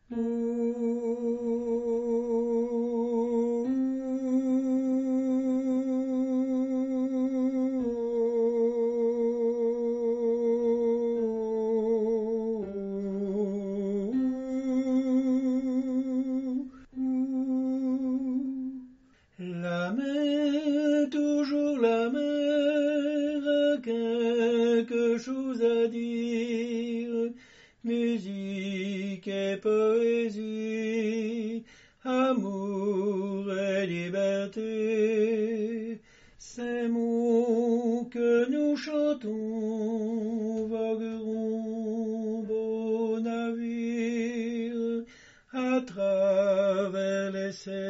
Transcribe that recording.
La mer, toujours la mer, a quelque chose à dire, musique et poésie, amour et liberté, ces mots que nous chantons vogueront beau navire à travers les